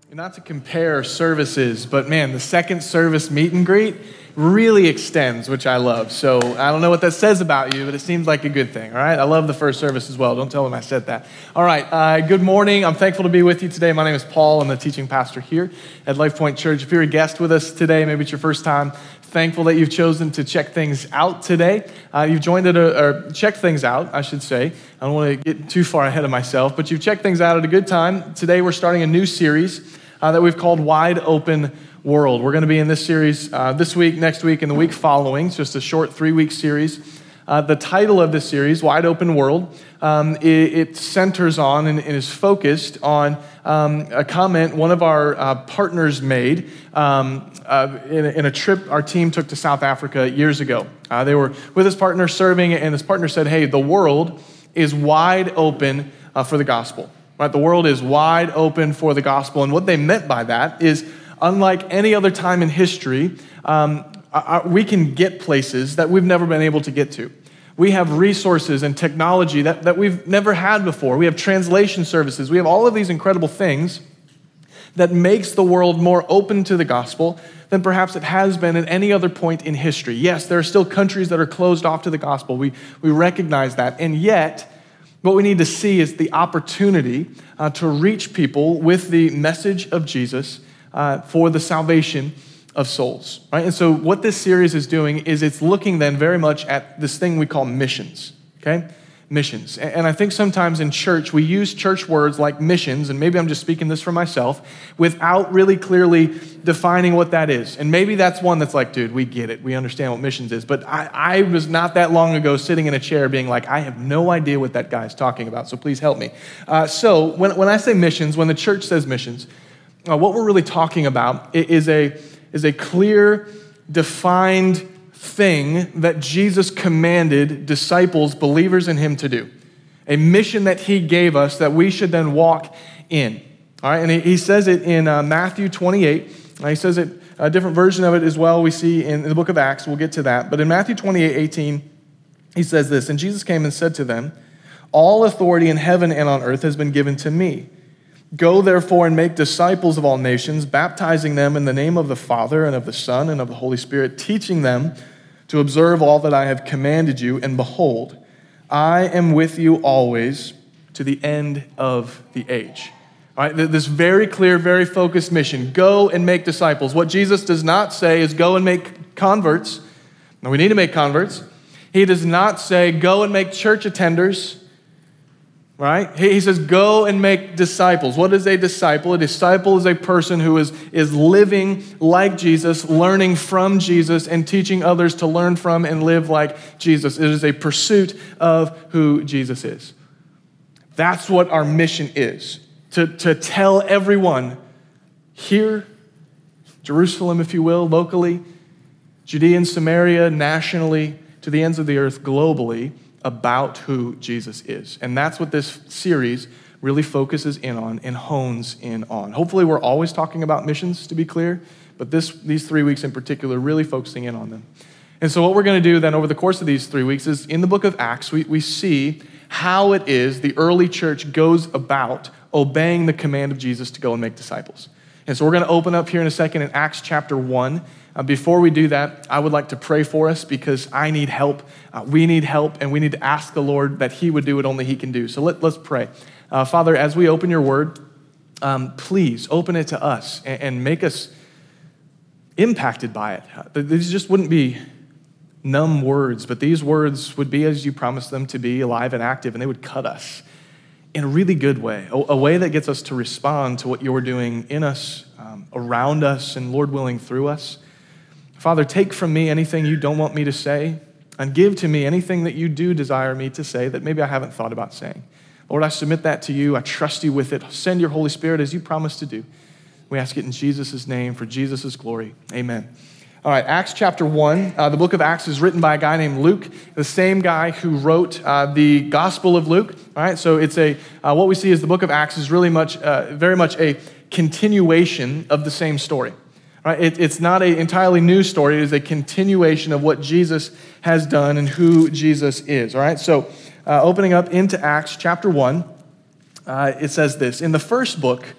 Not to compare services, but man, the second service meet and greet really extends, which I love. So I don't know what that says about you, but it seems like a good thing, all right? I love the first service as well. Don't tell them I said that. All right, good morning. I'm thankful to be with you today. My name is Paul. I'm the teaching pastor here at Life Point Church. If you're a guest with us today, maybe it's your first time, thankful that you've chosen to check things out today. You've joined it, or checked things out, I should say. I don't want to get too far ahead of myself, but you've checked things out at a good time. Today we're starting a new series that we've called Wide Open World. We're going to be in this series this week, next week, and the week following. It's just a short 3-week series. The title of this series, Wide Open World, it centers on and is focused on a comment one of our partners made in a trip our team took to South Africa years ago. They were with this partner serving, and this partner said, hey, the world is wide open for the gospel. Right? The world is wide open for the gospel. And what they meant by that is, unlike any other time in history, we can get places that we've never been able to get to. We have resources and technology that we've never had before. We have translation services. We have all of these incredible things that makes the world more open to the gospel than perhaps it has been at any other point in history. Yes, there are still countries that are closed off to the gospel. We recognize that. And yet, what we need to see is the opportunity to reach people with the message of Jesus for the salvation of souls. Right? And so what this series is doing is it's looking then very much at this thing we call missions. Okay? Missions. And I think sometimes in church, we use church words like missions, and maybe I'm just speaking this for myself, without really clearly defining what that is. And maybe that's one that's like, dude, we get it. We understand what missions is. But I was not that long ago sitting in a chair being like, I have no idea what that guy's talking about, so please help me. So when I say missions, when the church says missions, what we're really talking about is a clear, defined thing that Jesus commanded disciples, believers in him, to do. A mission that he gave us that we should then walk in. All right, and he says it in Matthew 28. He says it, a different version of it as well we see in the book of Acts. We'll get to that. But in Matthew 28:18, he says this, and Jesus came and said to them, all authority in heaven and on earth has been given to me. Go therefore and make disciples of all nations, baptizing them in the name of the Father and of the Son and of the Holy Spirit, teaching them to observe all that I have commanded you. And behold, I am with you always to the end of the age. All right, this very clear, very focused mission. Go and make disciples. What Jesus does not say is go and make converts. Now, we need to make converts. He does not say go and make church attenders. Right? He says, go and make disciples. What is a disciple? A disciple is a person who is living like Jesus, learning from Jesus, and teaching others to learn from and live like Jesus. It is a pursuit of who Jesus is. That's what our mission is, to tell everyone here, Jerusalem, if you will, locally, Judea and Samaria, nationally, to the ends of the earth, globally, about who Jesus is. And that's what this series really focuses in on and hones in on. Hopefully we're always talking about missions, to be clear, but these 3 weeks in particular, really focusing in on them. And so what we're going to do then over the course of these 3 weeks is in the book of Acts, we see how it is the early church goes about obeying the command of Jesus to go and make disciples. And so we're going to open up here in a second in Acts chapter 1. Before we do that, I would like to pray for us because I need help. We need help, and we need to ask the Lord that he would do what only he can do. So let's pray. Father, as we open your word, please open it to us and make us impacted by it. These just wouldn't be numb words, but these words would be as you promised them to be, alive and active, and they would cut us in a really good way, a way that gets us to respond to what you're doing in us, around us, and Lord willing, through us. Father, take from me anything you don't want me to say, and give to me anything that you do desire me to say that maybe I haven't thought about saying. Lord, I submit that to you. I trust you with it. Send your Holy Spirit as you promised to do. We ask it in Jesus' name for Jesus' glory. Amen. All right, Acts chapter 1. The book of Acts is written by a guy named Luke, the same guy who wrote the Gospel of Luke. All right, so it's what we see is the book of Acts is really very much a continuation of the same story. Right? It's not an entirely new story. It is a continuation of what Jesus has done and who Jesus is. All right, so opening up into Acts chapter 1, it says this, in the first book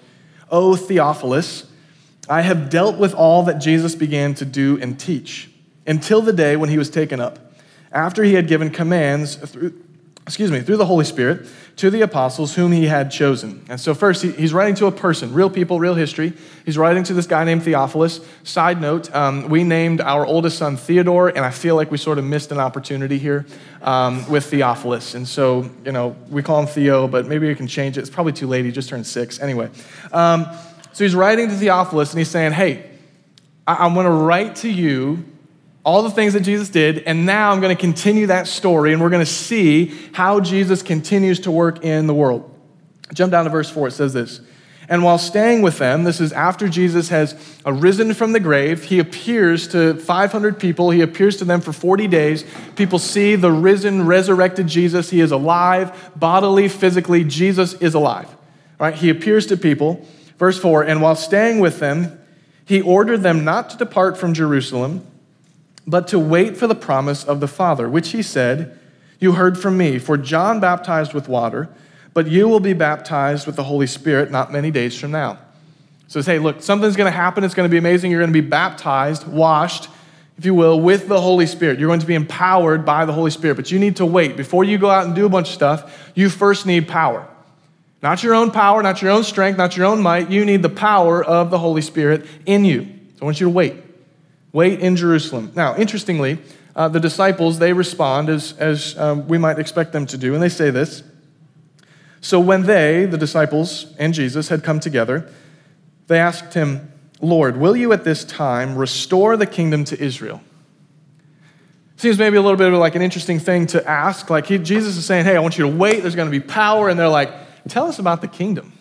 O Theophilus, I have dealt with all that Jesus began to do and teach until the day when he was taken up, after he had given commands through the Holy Spirit to the apostles whom he had chosen. And so first, he's writing to a person, real people, real history. He's writing to this guy named Theophilus. Side note, we named our oldest son Theodore, and I feel like we sort of missed an opportunity here with Theophilus. And so, we call him Theo, but maybe we can change it. It's probably too late. He just turned 6. Anyway, so he's writing to Theophilus, and he's saying, hey, I'm going to write to you all the things that Jesus did, and now I'm going to continue that story, and we're going to see how Jesus continues to work in the world. Jump down to verse 4. It says this, and while staying with them, this is after Jesus has arisen from the grave, he appears to 500 people. He appears to them for 40 days. People see the risen, resurrected Jesus. He is alive, bodily, physically. Jesus is alive. All right? He appears to people. Verse 4, and while staying with them, he ordered them not to depart from Jerusalem, but to wait for the promise of the Father, which he said, you heard from me, for John baptized with water, but you will be baptized with the Holy Spirit not many days from now. So say, look, something's going to happen. It's going to be amazing. You're going to be baptized, washed, if you will, with the Holy Spirit. You're going to be empowered by the Holy Spirit, but you need to wait. Before you go out and do a bunch of stuff, you first need power. Not your own power, not your own strength, not your own might. You need the power of the Holy Spirit in you. So I want you to wait. Wait in Jerusalem. Now, interestingly, the disciples, they respond as we might expect them to do, and they say this. So when they, the disciples and Jesus, had come together, they asked him, Lord, will you at this time restore the kingdom to Israel? Seems maybe a little bit of like an interesting thing to ask. Like Jesus is saying, hey, I want you to wait. There's going to be power. And they're like, tell us about the kingdom.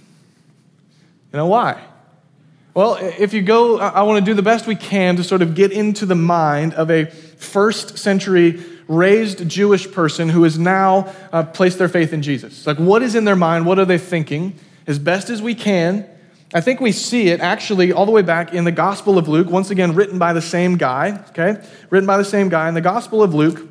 Why? Well, if you go, I want to do the best we can to sort of get into the mind of a first century raised Jewish person who has now placed their faith in Jesus. It's like, what is in their mind? What are they thinking? As best as we can. I think we see it actually all the way back in the Gospel of Luke, once again written by the same guy, okay? Written by the same guy. In the Gospel of Luke,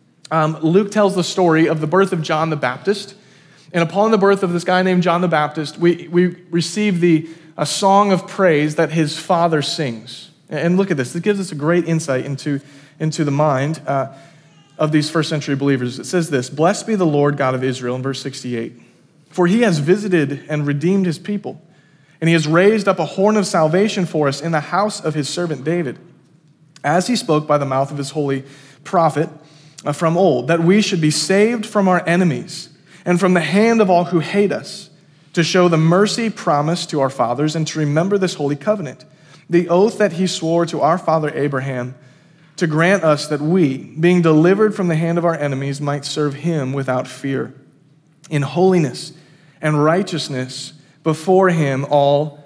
Luke tells the story of the birth of John the Baptist. And upon the birth of this guy named John the Baptist, we receive a song of praise that his father sings. And look at this. It gives us a great insight into the mind of these first century believers. It says this, blessed be the Lord God of Israel, in verse 68. For he has visited and redeemed his people, and he has raised up a horn of salvation for us in the house of his servant David, as he spoke by the mouth of his holy prophet from old, that we should be saved from our enemies and from the hand of all who hate us, to show the mercy promised to our fathers and to remember this holy covenant, the oath that he swore to our father Abraham, to grant us that we, being delivered from the hand of our enemies, might serve him without fear, in holiness and righteousness before him all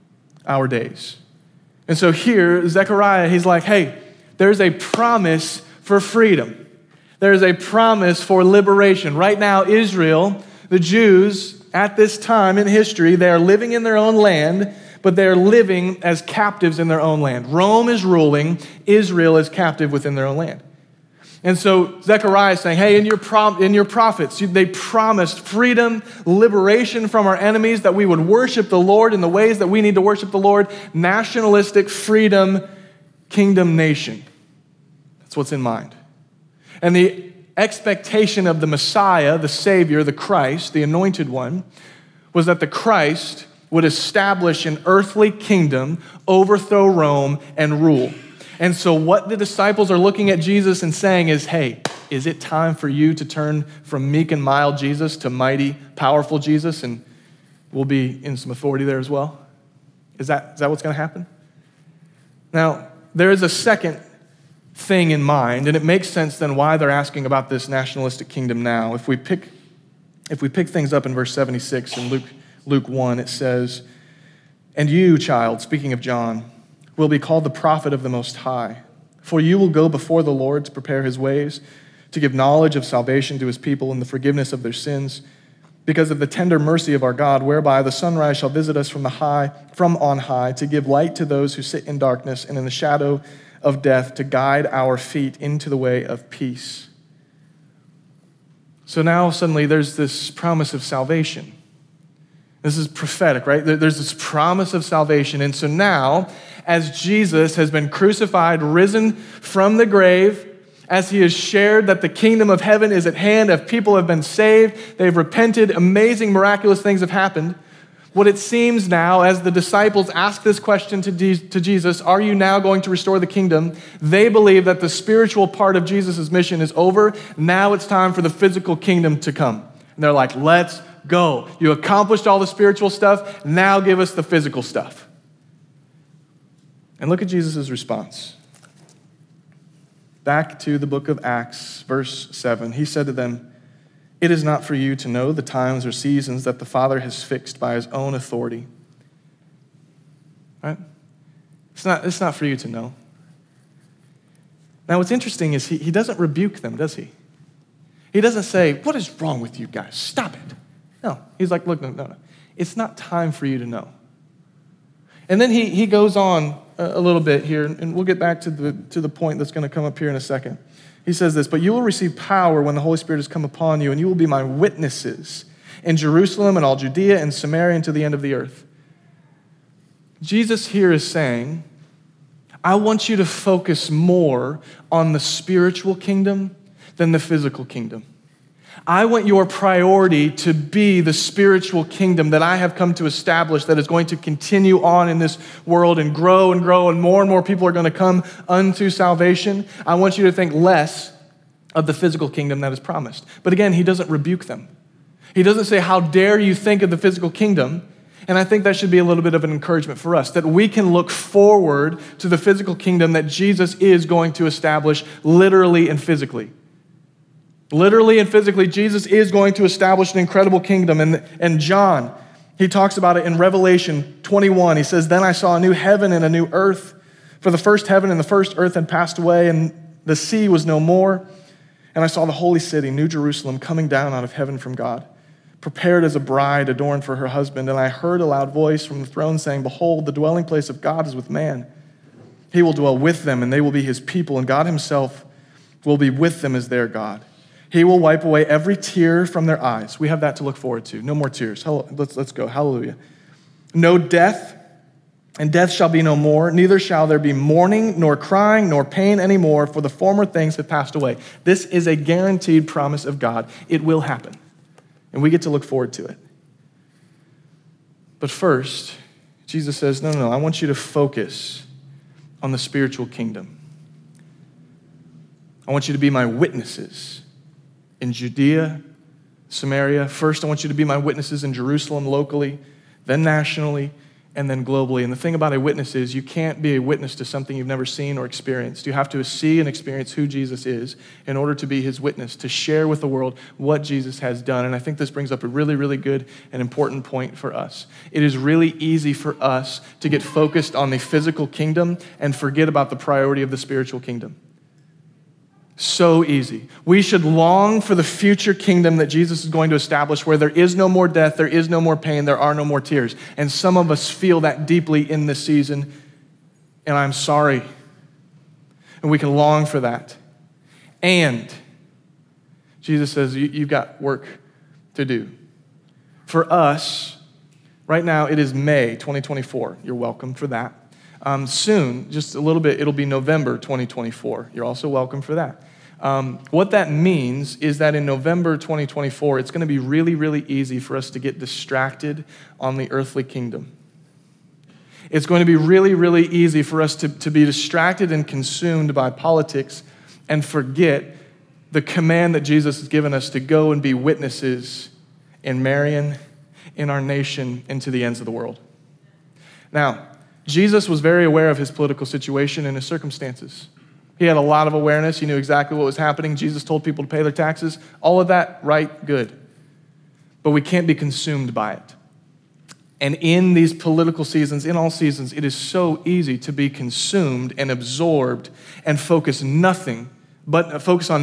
our days. And so here, Zechariah, he's like, hey, there's a promise for freedom. There's a promise for liberation. Right now, Israel, the Jews, at this time in history, they are living in their own land, but they're living as captives in their own land. Rome is ruling, Israel is captive within their own land. And so Zechariah is saying, hey, in your prophets, they promised freedom, liberation from our enemies, that we would worship the Lord in the ways that we need to worship the Lord. Nationalistic freedom, kingdom nation. That's what's in mind. And the expectation of the Messiah, the Savior, the Christ, the Anointed One, was that the Christ would establish an earthly kingdom, overthrow Rome, and rule. And so what the disciples are looking at Jesus and saying is, hey, is it time for you to turn from meek and mild Jesus to mighty, powerful Jesus? And we'll be in some authority there as well. Is that what's going to happen? Now, there is a second thing in mind, and it makes sense then why they're asking about this nationalistic kingdom now. If we pick things up in verse 76 in Luke 1, it says, and you, child, speaking of John, will be called the prophet of the Most High, for you will go before the Lord to prepare his ways, to give knowledge of salvation to his people and the forgiveness of their sins, because of the tender mercy of our God, whereby the sunrise shall visit us from on high, to give light to those who sit in darkness and in the shadow of death, to guide our feet into the way of peace. So now suddenly there's this promise of salvation. This is prophetic, right? There's this promise of salvation. And so now, as Jesus has been crucified, risen from the grave, as he has shared that the kingdom of heaven is at hand, if people have been saved, they've repented, amazing, miraculous things have happened. What it seems now, as the disciples ask this question to Jesus, are you now going to restore the kingdom? They believe that the spiritual part of Jesus' mission is over. Now it's time for the physical kingdom to come. And they're like, let's go. You accomplished all the spiritual stuff. Now give us the physical stuff. And look at Jesus' response. Back to the book of Acts, verse 7. He said to them, "It is not for you to know the times or seasons that the Father has fixed by his own authority." Right? It's not for you to know. Now, what's interesting is he doesn't rebuke them, does he? He doesn't say, "What is wrong with you guys? Stop it." No. He's like, look, no. It's not time for you to know. And then he goes on a little bit here, and we'll get back to the point that's going to come up here in a second. He says this, "But you will receive power when the Holy Spirit has come upon you, and you will be my witnesses in Jerusalem and all Judea and Samaria and to the end of the earth." Jesus here is saying, I want you to focus more on the spiritual kingdom than the physical kingdom. I want your priority to be the spiritual kingdom that I have come to establish, that is going to continue on in this world and grow, and more people are going to come unto salvation. I want you to think less of the physical kingdom that is promised. But again, he doesn't rebuke them. He doesn't say, how dare you think of the physical kingdom? And I think that should be a little bit of an encouragement for us, that we can look forward to the physical kingdom that Jesus is going to establish literally and physically. Literally and physically, Jesus is going to establish an incredible kingdom. And John, he talks about it in Revelation 21. He says, "Then I saw a new heaven and a new earth. For the first heaven and the first earth had passed away, and the sea was no more. And I saw the holy city, New Jerusalem, coming down out of heaven from God, prepared as a bride adorned for her husband. And I heard a loud voice from the throne saying, 'Behold, the dwelling place of God is with man. He will dwell with them, and they will be his people, and God himself will be with them as their God. He will wipe away every tear from their eyes.'" We have that to look forward to. No more tears. Let's go. Hallelujah. "No death, and death shall be no more. Neither shall there be mourning, nor crying, nor pain anymore, for the former things have passed away." This is a guaranteed promise of God. It will happen, and we get to look forward to it. But first, Jesus says, no, I want you to focus on the spiritual kingdom. I want you to be my witnesses in Judea, Samaria. First, I want you to be my witnesses in Jerusalem locally, then nationally, and then globally. And the thing about a witness is you can't be a witness to something you've never seen or experienced. You have to see and experience who Jesus is in order to be his witness, to share with the world what Jesus has done. And I think this brings up a really, really good and important point for us. It is really easy for us to get focused on the physical kingdom and forget about the priority of the spiritual kingdom. So easy. We should long for the future kingdom that Jesus is going to establish, where there is no more death, there is no more pain, there are no more tears. And some of us feel that deeply in this season, and I'm sorry. And we can long for that. And Jesus says, you've got work to do. For us, right now, it is May 2024. You're welcome for that. Soon, just a little bit, it'll be November 2024. You're also welcome for that. What that means is that in November 2024, it's going to be really, really easy for us to get distracted on the earthly kingdom. It's going to be really, really easy for us to be distracted and consumed by politics and forget the command that Jesus has given us to go and be witnesses in Marion, in our nation, and to the ends of the world. Now, Jesus was very aware of his political situation and his circumstances. He had a lot of awareness. He knew exactly what was happening. Jesus told people to pay their taxes. All of that, right, good. But we can't be consumed by it. And in these political seasons, in all seasons, it is so easy to be consumed and absorbed and focus on nothing but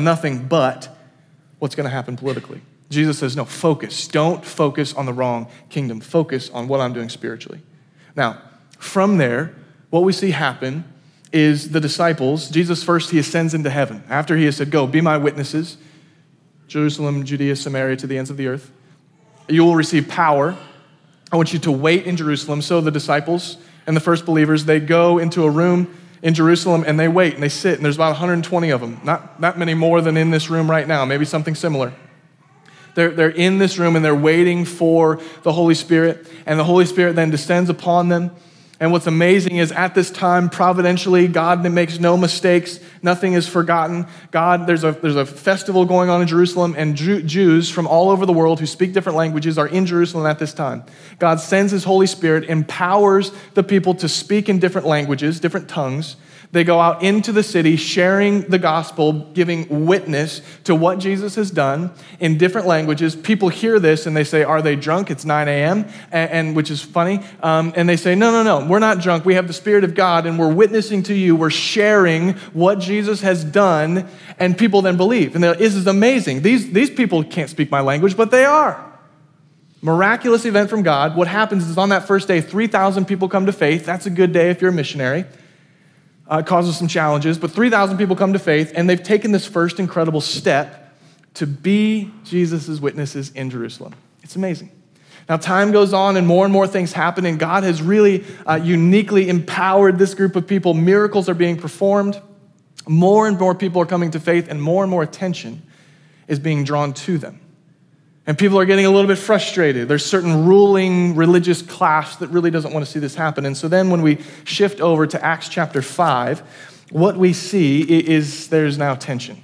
what's going to happen politically. Jesus says, no, focus. Don't focus on the wrong kingdom. Focus on what I'm doing spiritually. Now, from there, what we see happen is the disciples, Jesus first, he ascends into heaven. After he has said, go, be my witnesses, Jerusalem, Judea, Samaria, to the ends of the earth. You will receive power. I want you to wait in Jerusalem. So the disciples and the first believers, they go into a room in Jerusalem and they wait and they sit, and there's about 120 of them. Not that many more than in this room right now, maybe something similar. They're in this room and they're waiting for the Holy Spirit, and the Holy Spirit then descends upon them. And what's amazing is at this time, providentially, God makes no mistakes. Nothing is forgotten. There's a festival going on in Jerusalem, and Jews from all over the world who speak different languages are in Jerusalem at this time. God sends his Holy Spirit, empowers the people to speak in different languages, different tongues. They go out into the city sharing the gospel, giving witness to what Jesus has done in different languages. People hear this and they say, are they drunk? It's 9 a.m., and which is funny. And they say, no, we're not drunk. We have the Spirit of God and we're witnessing to you. We're sharing what Jesus has done, and people then believe. And this is amazing. These people can't speak my language, but they are. Miraculous event from God. What happens is on that first day, 3,000 people come to faith. That's a good day if you're a missionary. It causes some challenges, but 3,000 people come to faith, and they've taken this first incredible step to be Jesus' witnesses in Jerusalem. It's amazing. Now, time goes on, and more things happen, and God has really uniquely empowered this group of people. Miracles are being performed. More and more people are coming to faith, and more attention is being drawn to them. And people are getting a little bit frustrated. There's certain ruling religious class that really doesn't want to see this happen. And so then when we shift over to Acts chapter 5, what we see is there's now tension.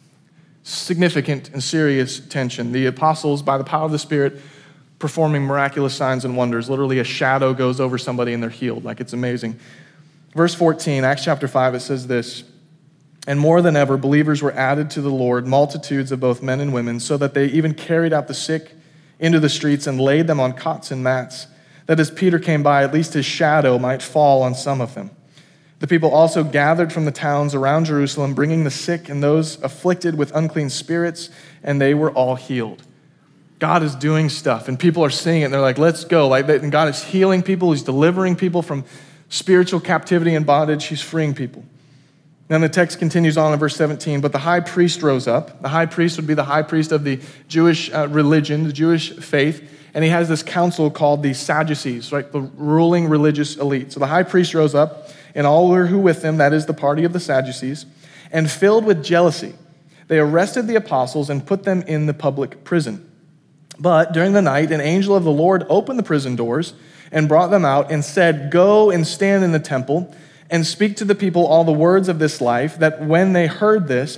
Significant and serious tension. The apostles, by the power of the Spirit, performing miraculous signs and wonders. Literally a shadow goes over somebody and they're healed. Like, it's amazing. Verse 14, Acts chapter 5, it says this: "And more than ever, believers were added to the Lord, multitudes of both men and women, so that they even carried out the sick into the streets and laid them on cots and mats, that as Peter came by, at least his shadow might fall on some of them. The people also gathered from the towns around Jerusalem, bringing the sick and those afflicted with unclean spirits, and they were all healed." God is doing stuff, and people are seeing it, and they're like, let's go. And God is healing people. He's delivering people from spiritual captivity and bondage. He's freeing people. Then the text continues on in verse 17, "But the high priest rose up." The high priest would be the high priest of the Jewish religion, the Jewish faith, and he has this council called the Sadducees, right? The ruling religious elite. So the high priest rose up, and all who were with him, that is the party of the Sadducees, and filled with jealousy, they arrested the apostles and put them in the public prison. But during the night, an angel of the Lord opened the prison doors and brought them out and said, "Go and stand in the temple and speak to the people all the words of this life," that when they heard this,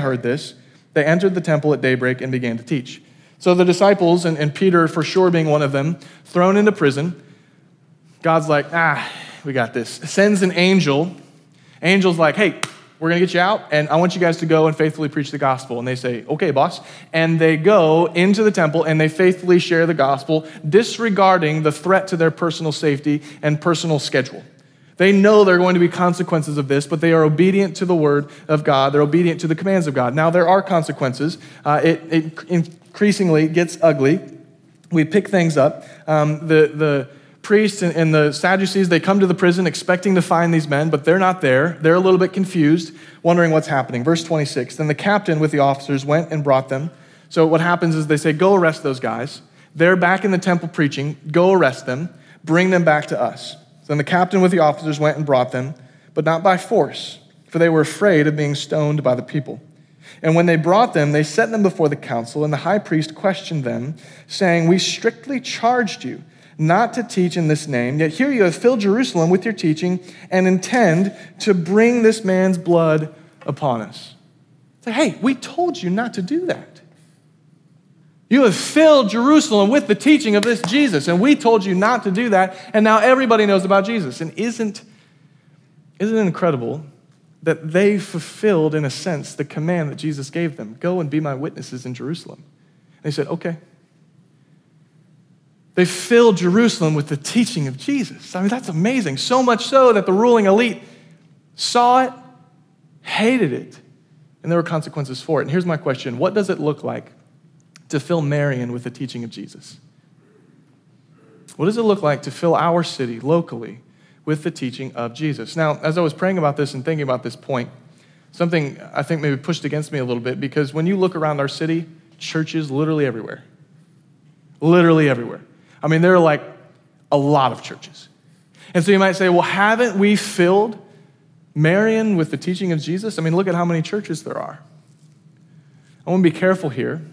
they entered the temple at daybreak and began to teach. So the disciples, and Peter for sure being one of them, thrown into prison. God's like, we got this. Sends an angel. Angel's like, hey, we're going to get you out, and I want you guys to go and faithfully preach the gospel. And they say, okay, boss. And they go into the temple, and they faithfully share the gospel, disregarding the threat to their personal safety and personal schedule. They know there are going to be consequences of this, but they are obedient to the word of God. They're obedient to the commands of God. Now, there are consequences. It increasingly gets ugly. We pick things up. The priests and the Sadducees, they come to the prison expecting to find these men, but they're not there. They're a little bit confused, wondering what's happening. Verse 26, "Then the captain with the officers went and brought them." So what happens is they say, go arrest those guys. They're back in the temple preaching. Go arrest them. Bring them back to us. Then the captain with the officers went and brought them, but not by force, for they were afraid of being stoned by the people. And when they brought them, they set them before the council, and the high priest questioned them, saying, "We strictly charged you not to teach in this name, yet here you have filled Jerusalem with your teaching and intend to bring this man's blood upon us." Say, hey, we told you not to do that. You have filled Jerusalem with the teaching of this Jesus, and we told you not to do that, and now everybody knows about Jesus. And isn't it incredible that they fulfilled, in a sense, the command that Jesus gave them? Go and be my witnesses in Jerusalem. And they said, okay. They filled Jerusalem with the teaching of Jesus. I mean, that's amazing. So much so that the ruling elite saw it, hated it, and there were consequences for it. And here's my question. What does it look like to fill Marion with the teaching of Jesus? What does it look like to fill our city locally with the teaching of Jesus? Now, as I was praying about this and thinking about this point, something I think maybe pushed against me a little bit, because when you look around our city, churches literally everywhere. Literally everywhere. I mean, there are like A lot of churches. And so you might say, well, haven't we filled Marion with the teaching of Jesus? I mean, look at how many churches there are. I want to be careful here.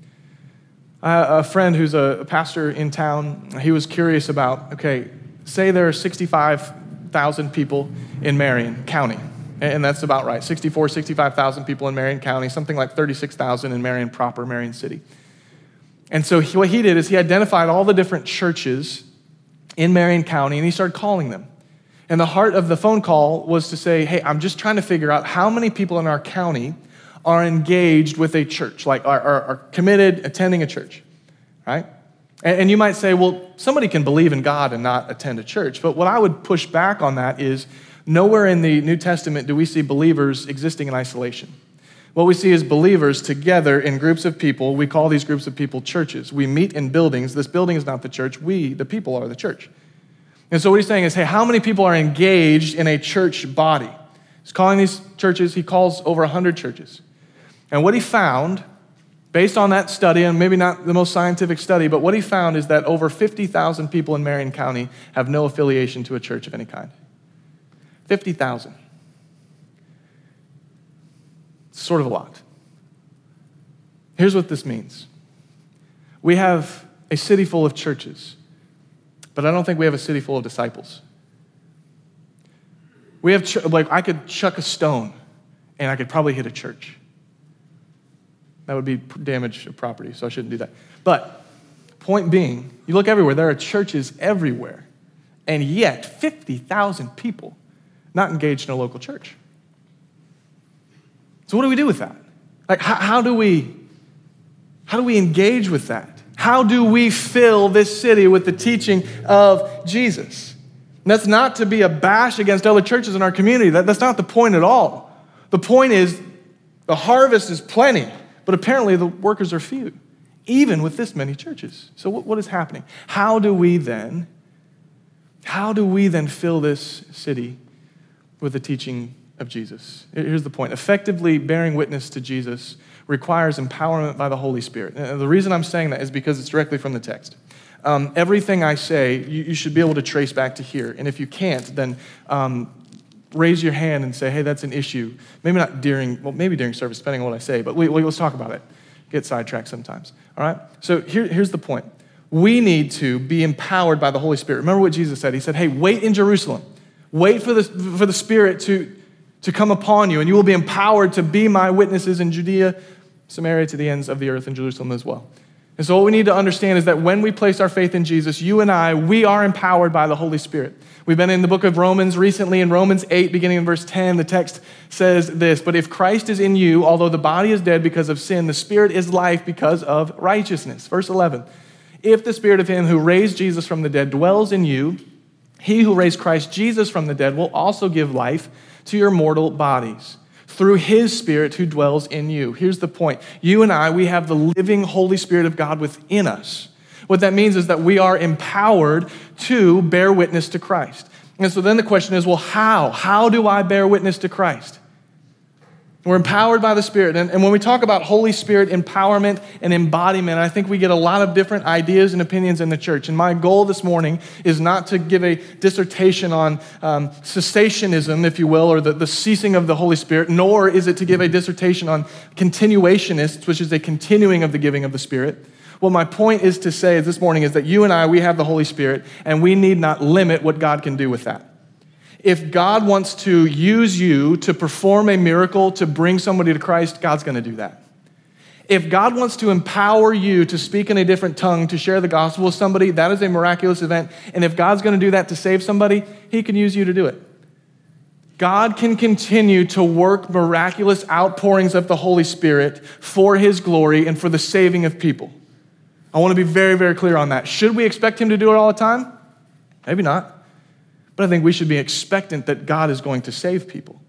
A friend who's a pastor in town, he was curious about, okay, say there are 65,000 people in Marion County, and that's about right, 65,000 people in Marion County, something like 36,000 in Marion proper, Marion City. And so what he did is he identified all the different churches in Marion County, and he started calling them. And the heart of the phone call was to say, hey, I'm just trying to figure out how many people in our county are engaged with a church, like are committed, attending a church, right? And you might say, well, somebody can believe in God and not attend a church. But what I would push back on that is nowhere in the New Testament do we see believers existing in isolation. What we see is believers together in groups of people. We call these groups of people churches. We meet in buildings. This building is not the church. We, the people, are the church. And so what he's saying is, hey, how many people are engaged in a church body? He's calling these churches, he calls over 100 churches. And what he found, based on that study, and maybe not the most scientific study, but what he found is that over 50,000 people in Marion County have no affiliation to a church of any kind. 50,000. Sort of a lot. Here's what this means. We have a city full of churches, but I don't think we have a city full of disciples. We have, I could chuck a stone and I could probably hit a church. That would be damage of property, so I shouldn't do that. But point being, you look everywhere, there are churches everywhere, and yet 50,000 people not engaged in a local church. So what do we do with that? Like, how do we engage with that? How do we fill this city with the teaching of Jesus? And that's not to be a bash against other churches in our community. That's not the point at all. The point is the harvest is plenty, but apparently the workers are few, even with this many churches. So what is happening? How do we then fill this city with the teaching of Jesus? Here's the point. Effectively bearing witness to Jesus requires empowerment by the Holy Spirit. And the reason I'm saying that is because it's directly from the text. Everything I say, you should be able to trace back to here. And if you can't, then raise your hand and say, hey, that's an issue. Maybe not maybe during service, depending on what I say, but let's talk about it. Get sidetracked sometimes, all right? So here's the point. We need to be empowered by the Holy Spirit. Remember what Jesus said. He said, hey, wait in Jerusalem. Wait for the Spirit to come upon you, and you will be empowered to be my witnesses in Judea, Samaria, to the ends of the earth, and Jerusalem as well. And so what we need to understand is that when we place our faith in Jesus, you and I, we are empowered by the Holy Spirit. We've been in the book of Romans recently. In Romans 8, beginning in verse 10, the text says this, but if Christ is in you, although the body is dead because of sin, the Spirit is life because of righteousness. Verse 11, if the Spirit of him who raised Jesus from the dead dwells in you, he who raised Christ Jesus from the dead will also give life to your mortal bodies through his Spirit who dwells in you. Here's the point. You and I, we have the living Holy Spirit of God within us. What that means is that we are empowered to bear witness to Christ. And so then the question is, well, how? How do I bear witness to Christ? We're empowered by the Spirit. And when we talk about Holy Spirit empowerment and embodiment, I think we get a lot of different ideas and opinions in the church. And my goal this morning is not to give a dissertation on cessationism, if you will, or the ceasing of the Holy Spirit, nor is it to give a dissertation on continuationists, which is a continuing of the giving of the Spirit. What my point is to say this morning is that you and I, we have the Holy Spirit, and we need not limit what God can do with that. If God wants to use you to perform a miracle to bring somebody to Christ, God's going to do that. If God wants to empower you to speak in a different tongue, to share the gospel with somebody, that is a miraculous event. And if God's going to do that to save somebody, he can use you to do it. God can continue to work miraculous outpourings of the Holy Spirit for his glory and for the saving of people. I want to be very, very clear on that. Should we expect him to do it all the time? Maybe not. But I think we should be expectant that God is going to save people.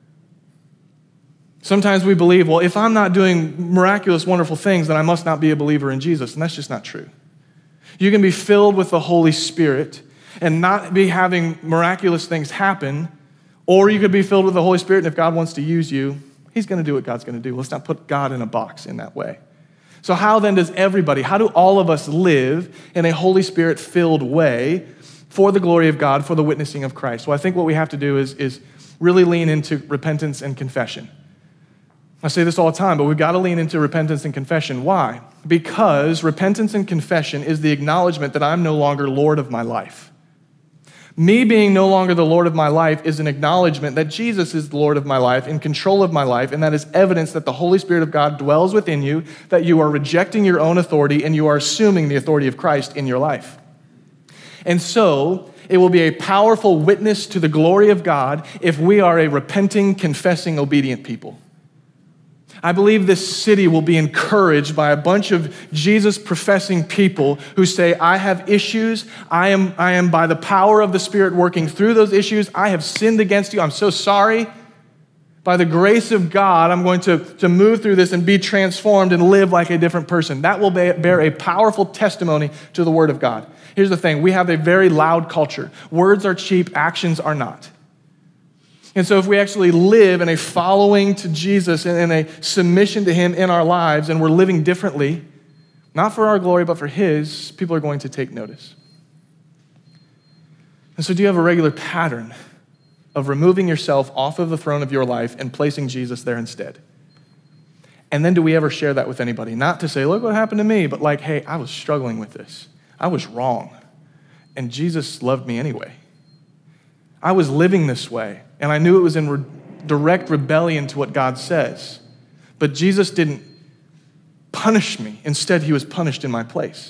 Sometimes we believe, well, if I'm not doing miraculous, wonderful things, then I must not be a believer in Jesus. And that's just not true. You can be filled with the Holy Spirit and not be having miraculous things happen, or you could be filled with the Holy Spirit, and if God wants to use you, he's going to do what God's going to do. Let's not put God in a box in that way. So how then does how do all of us live in a Holy Spirit-filled way for the glory of God, for the witnessing of Christ. Well, I think what we have to do is really lean into repentance and confession. I say this all the time, but we've got to lean into repentance and confession. Why? Because repentance and confession is the acknowledgement that I'm no longer Lord of my life. Me being no longer the Lord of my life is an acknowledgement that Jesus is the Lord of my life, in control of my life, and that is evidence that the Holy Spirit of God dwells within you, that you are rejecting your own authority and you are assuming the authority of Christ in your life. And so, it will be a powerful witness to the glory of God if we are a repenting, confessing, obedient people. I believe this city will be encouraged by a bunch of Jesus-professing people who say, I have issues. I am by the power of the Spirit working through those issues. I have sinned against you. I'm so sorry. By the grace of God, I'm going to move through this and be transformed and live like a different person. That will bear a powerful testimony to the Word of God. Here's the thing. We have a very loud culture. Words are cheap. Actions are not. And so if we actually live in a following to Jesus and in a submission to Him in our lives, and we're living differently, not for our glory, but for His, people are going to take notice. And so do you have a regular pattern of removing yourself off of the throne of your life and placing Jesus there instead? And then do we ever share that with anybody? Not to say, look what happened to me, but like, hey, I was struggling with this. I was wrong. And Jesus loved me anyway. I was living this way, and I knew it was in direct rebellion to what God says. But Jesus didn't punish me. Instead, He was punished in my place.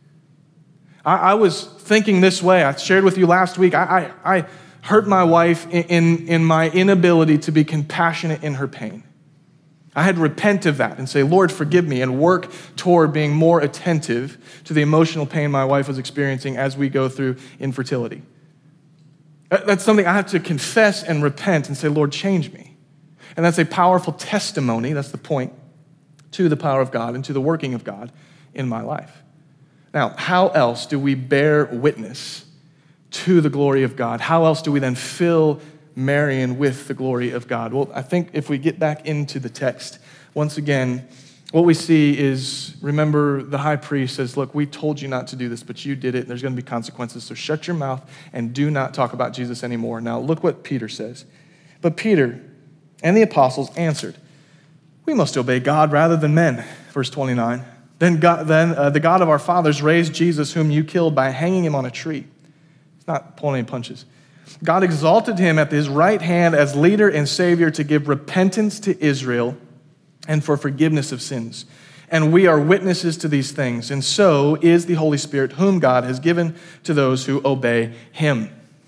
I was thinking this way. I shared with you last week. I hurt my wife in my inability to be compassionate in her pain. I had to repent of that and say, Lord, forgive me, and work toward being more attentive to the emotional pain my wife was experiencing as we go through infertility. That's something I have to confess and repent and say, Lord, change me. And that's a powerful testimony, that's the point, to the power of God and to the working of God in my life. Now, how else do we bear witness to the glory of God? How else do we then fill Marion with the glory of God? Well, I think if we get back into the text, once again, what we see is, remember, the high priest says, look, we told you not to do this, but you did it, and there's going to be consequences, so shut your mouth and do not talk about Jesus anymore. Now, look what Peter says. But Peter and the apostles answered, we must obey God rather than men. Verse 29. Then the God of our fathers raised Jesus, whom you killed by hanging him on a tree. It's not pulling any punches. God exalted him at his right hand as leader and savior to give repentance to Israel and for forgiveness of sins. And we are witnesses to these things, and so is the Holy Spirit, whom God has given to those who obey Him.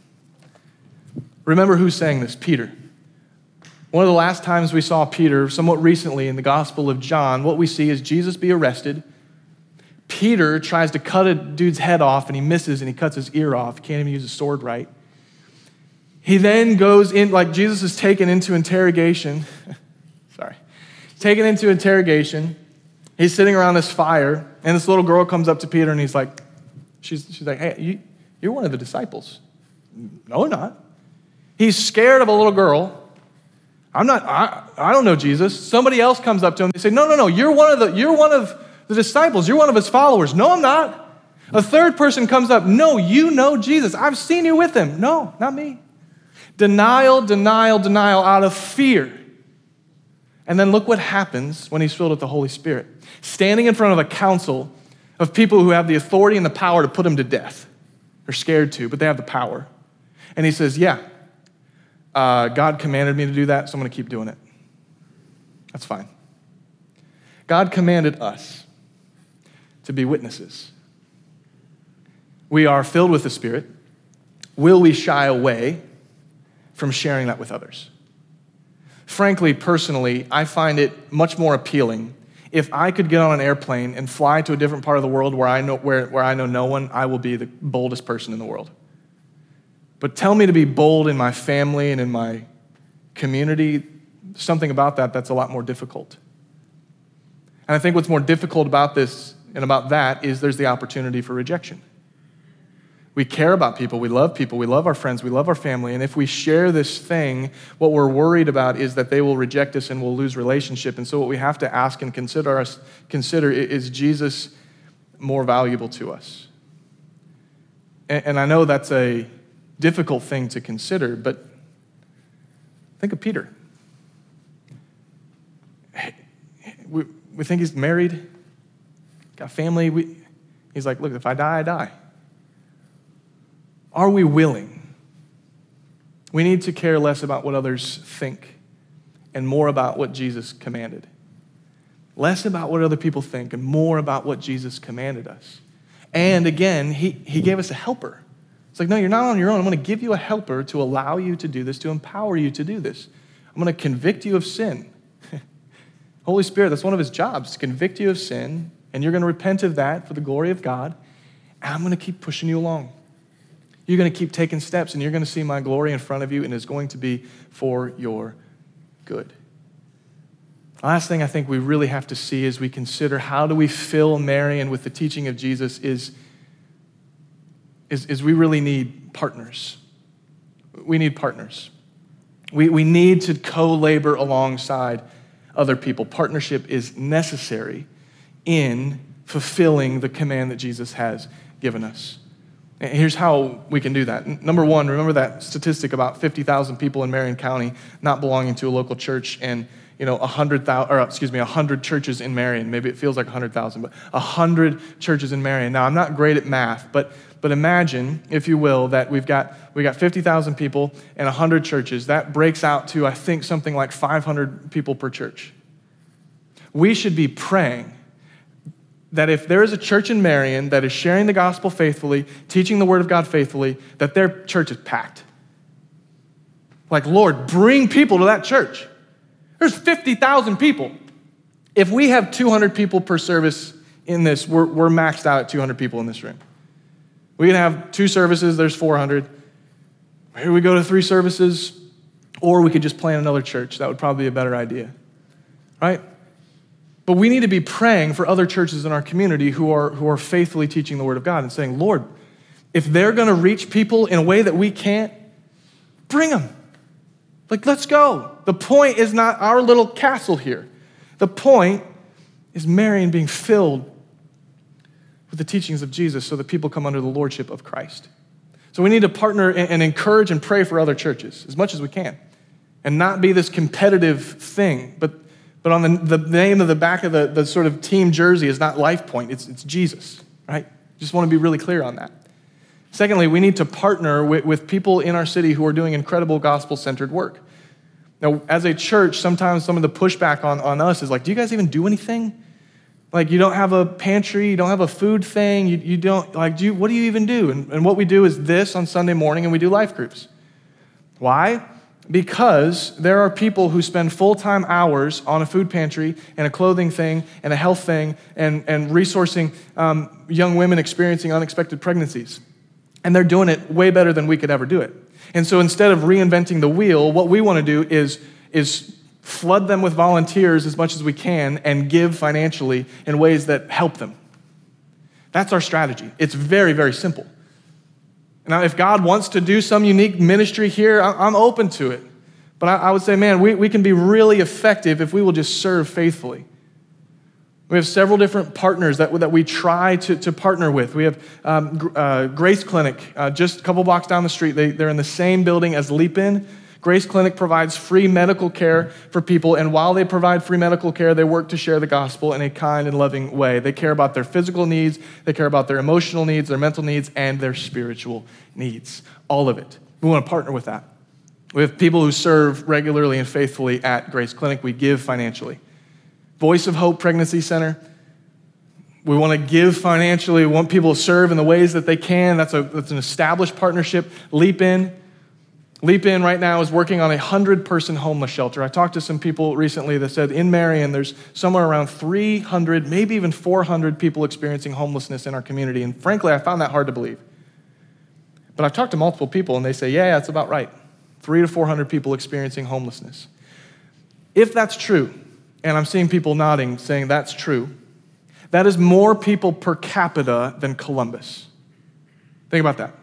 Remember who's saying this? Peter. One of the last times we saw Peter, somewhat recently in the Gospel of John, what we see is Jesus be arrested. Peter tries to cut a dude's head off, and he misses, and he cuts his ear off. He can't even use a sword right. He then goes in, like Jesus is taken into interrogation. Taken into interrogation. He's sitting around this fire, and this little girl comes up to Peter, and he's like, she's like, hey, you're one of the disciples. No, I'm not. He's scared of a little girl. I don't know Jesus. Somebody else comes up to him. They say, no, you're one of the disciples. You're one of his followers. No, I'm not. A third person comes up. No, you know Jesus. I've seen you with him. No, not me. Denial out of fear. And then look what happens when he's filled with the Holy Spirit. Standing in front of a council of people who have the authority and the power to put him to death. They're scared to, but they have the power. And he says, God commanded me to do that, so I'm going to keep doing it. That's fine. God commanded us to be witnesses. We are filled with the Spirit. Will we shy away from sharing that with others? Frankly, personally, I find it much more appealing. If I could get on an airplane and fly to a different part of the world where I know no one, I will be the boldest person in the world. But tell me to be bold in my family and in my community, something about that's a lot more difficult. And I think what's more difficult about this and about that is there's the opportunity for rejection. We care about people, we love our friends, we love our family, and if we share this thing, what we're worried about is that they will reject us and we'll lose relationship. And so what we have to ask and consider is Jesus more valuable to us? And I know that's a difficult thing to consider, but think of Peter. We think he's married, got a family. He's like, look, if I die, I die. Are we willing? We need to care less about what others think and more about what Jesus commanded. Less about what other people think and more about what Jesus commanded us. And again, he gave us a helper. It's like, no, you're not on your own. I'm going to give you a helper to allow you to do this, to empower you to do this. I'm going to convict you of sin. Holy Spirit, that's one of his jobs, to convict you of sin, and you're going to repent of that for the glory of God, and I'm going to keep pushing you along. You're going to keep taking steps, and you're going to see my glory in front of you, and it's going to be for your good. The last thing I think we really have to see as we consider how do we fill Marion with the teaching of Jesus is we really need partners. We need partners. We need to co-labor alongside other people. Partnership is necessary in fulfilling the command that Jesus has given us. And here's how we can do that. Number one, remember that statistic about 50,000 people in Marion County not belonging to a local church, and 100 churches in Marion. Maybe it feels like 100,000, but 100 churches in Marion. Now, I'm not great at math, but imagine, if you will, that we got 50,000 people and 100 churches. That breaks out to, I think, something like 500 people per church. We should be praying that if there is a church in Marion that is sharing the gospel faithfully, teaching the word of God faithfully, that their church is packed. Like, Lord, bring people to that church. There's 50,000 people. If we have 200 people per service in this, we're maxed out at 200 people in this room. We can have 2 services, there's 400. Maybe we go to 3 services, or we could just plant another church. That would probably be a better idea, right? But we need to be praying for other churches in our community who are faithfully teaching the word of God and saying, Lord, if they're going to reach people in a way that we can't, bring them. Like, let's go. The point is not our little castle here. The point is Marion being filled with the teachings of Jesus so that people come under the lordship of Christ. So we need to partner and encourage and pray for other churches as much as we can and not be this competitive thing. But on the name of the back of the sort of team jersey is not Life Point, it's Jesus, right? Just want to be really clear on that. Secondly, we need to partner with people in our city who are doing incredible gospel-centered work. Now, as a church, sometimes some of the pushback on us is like, do you guys even do anything? Like, you don't have a pantry, you don't have a food thing, you don't, like, what do you even do? And what we do is this on Sunday morning, and we do life groups. Why? Because there are people who spend full-time hours on a food pantry and a clothing thing and a health thing and resourcing young women experiencing unexpected pregnancies. And they're doing it way better than we could ever do it. And so instead of reinventing the wheel, what we want to do is flood them with volunteers as much as we can and give financially in ways that help them. That's our strategy. It's very, very simple. Now, if God wants to do some unique ministry here, I'm open to it. But I would say, man, we can be really effective if we will just serve faithfully. We have several different partners that we try to partner with. We have Grace Clinic, just a couple blocks down the street. They're in the same building as Leap In. Grace Clinic provides free medical care for people, and while they provide free medical care, they work to share the gospel in a kind and loving way. They care about their physical needs, they care about their emotional needs, their mental needs, and their spiritual needs. All of it. We want to partner with that. We have people who serve regularly and faithfully at Grace Clinic. We give financially. Voice of Hope Pregnancy Center. We want to give financially. We want people to serve in the ways that they can. That's an established partnership. Leap In. Leap In right now is working on a 100-person homeless shelter. I talked to some people recently that said in Marion, there's somewhere around 300, maybe even 400 people experiencing homelessness in our community. And frankly, I found that hard to believe. But I've talked to multiple people, and they say, yeah, that's about right. 300 to 400 people experiencing homelessness. If that's true, and I'm seeing people nodding, saying that's true, that is more people per capita than Columbus. Think about that.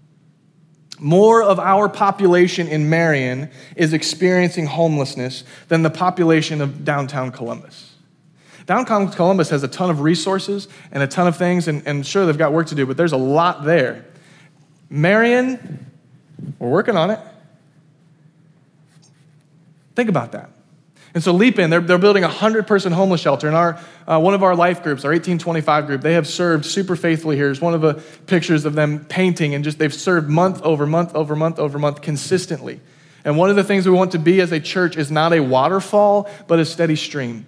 More of our population in Marion is experiencing homelessness than the population of downtown Columbus. Downtown Columbus has a ton of resources and a ton of things, and sure, they've got work to do, but there's a lot there. Marion, we're working on it. Think about that. And so Leap In, they're building a 100-person homeless shelter. And one of our life groups, our 1825 group, they have served super faithfully here. Here's one of the pictures of them painting, and just they've served month over month over month over month consistently. And one of the things we want to be as a church is not a waterfall, but a steady stream.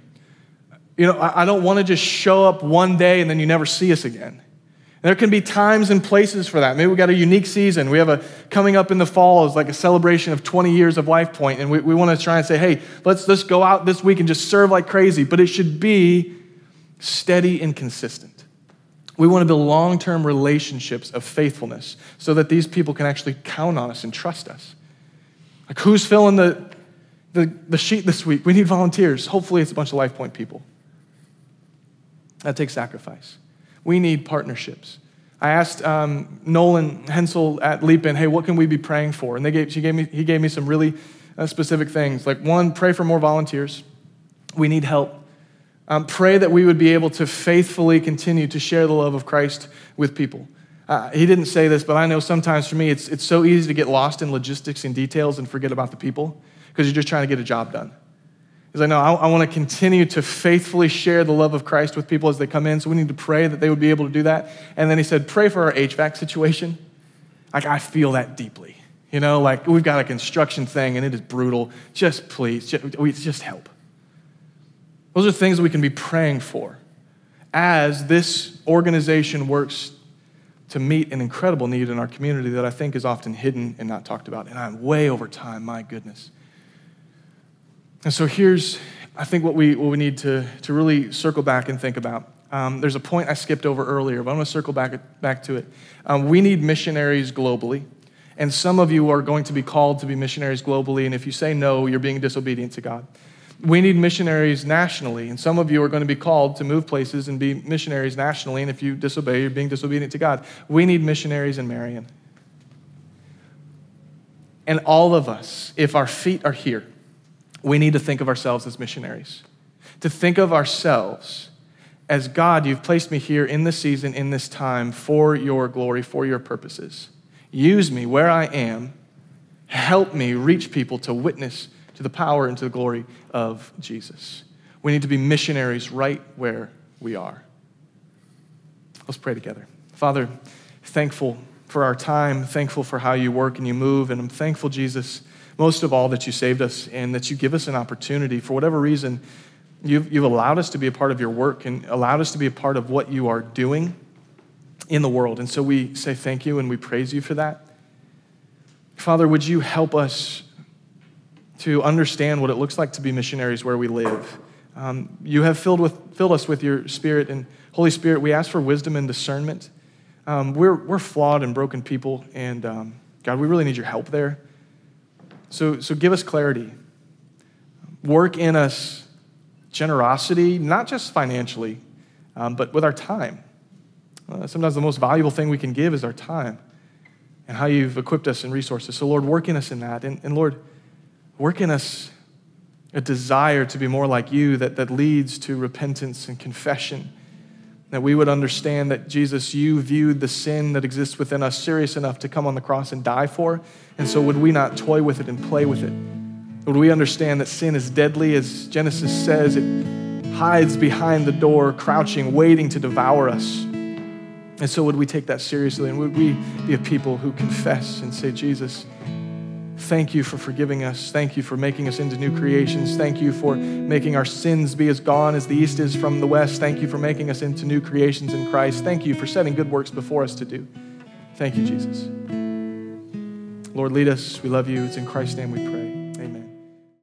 I don't want to just show up one day and then you never see us again. There can be times and places for that. Maybe we got a unique season. We have coming up in the fall is like a celebration of 20 years of LifePoint, and we want to try and say, hey, let's go out this week and just serve like crazy. But it should be steady and consistent. We want to build long-term relationships of faithfulness so that these people can actually count on us and trust us. Like, who's filling the sheet this week? We need volunteers. Hopefully it's a bunch of LifePoint people. That takes sacrifice. We need partnerships. I asked Nolan Hensel at Leap In, hey, what can we be praying for? And he gave me some really specific things. Like, one, pray for more volunteers. We need help. Pray that we would be able to faithfully continue to share the love of Christ with people. He didn't say this, but I know sometimes for me, it's so easy to get lost in logistics and details and forget about the people because you're just trying to get a job done. He's like, no, I want to continue to faithfully share the love of Christ with people as they come in, so we need to pray that they would be able to do that. And then he said, pray for our HVAC situation. Like, I feel that deeply. Like, we've got a construction thing, and it is brutal. Just please, just help. Those are things that we can be praying for as this organization works to meet an incredible need in our community that I think is often hidden and not talked about. And I'm way over time, my goodness. And so here's, I think, what we need to really circle back and think about. There's a point I skipped over earlier, but I'm going to circle back to it. We need missionaries globally, and some of you are going to be called to be missionaries globally, and if you say no, you're being disobedient to God. We need missionaries nationally, and some of you are going to be called to move places and be missionaries nationally, and if you disobey, you're being disobedient to God. We need missionaries in Marion. And all of us, if our feet are here, we need to think of ourselves as missionaries. To think of ourselves as, God, you've placed me here in this season, in this time, for your glory, for your purposes. Use me where I am. Help me reach people to witness to the power and to the glory of Jesus. We need to be missionaries right where we are. Let's pray together. Father, thankful for our time, thankful for how you work and you move, and I'm thankful, Jesus, most of all, that you saved us and that you give us an opportunity. For whatever reason, you've allowed us to be a part of your work and allowed us to be a part of what you are doing in the world. And so we say thank you and we praise you for that. Father, would you help us to understand what it looks like to be missionaries where we live? You have filled us with your Spirit, and Holy Spirit, we ask for wisdom and discernment. We're flawed and broken people, and God, we really need your help there. So give us clarity. Work in us generosity, not just financially, but with our time. Sometimes the most valuable thing we can give is our time and how you've equipped us in resources. So Lord, work in us in that. And Lord, work in us a desire to be more like you that leads to repentance and confession. That we would understand that, Jesus, you viewed the sin that exists within us serious enough to come on the cross and die for. And so would we not toy with it and play with it? Would we understand that sin is deadly? As Genesis says, it hides behind the door, crouching, waiting to devour us. And so would we take that seriously? And would we be a people who confess and say, Jesus, thank you for forgiving us. Thank you for making us into new creations. Thank you for making our sins be as gone as the east is from the west. Thank you for making us into new creations in Christ. Thank you for setting good works before us to do. Thank you, Jesus. Lord, lead us. We love you. It's in Christ's name we pray.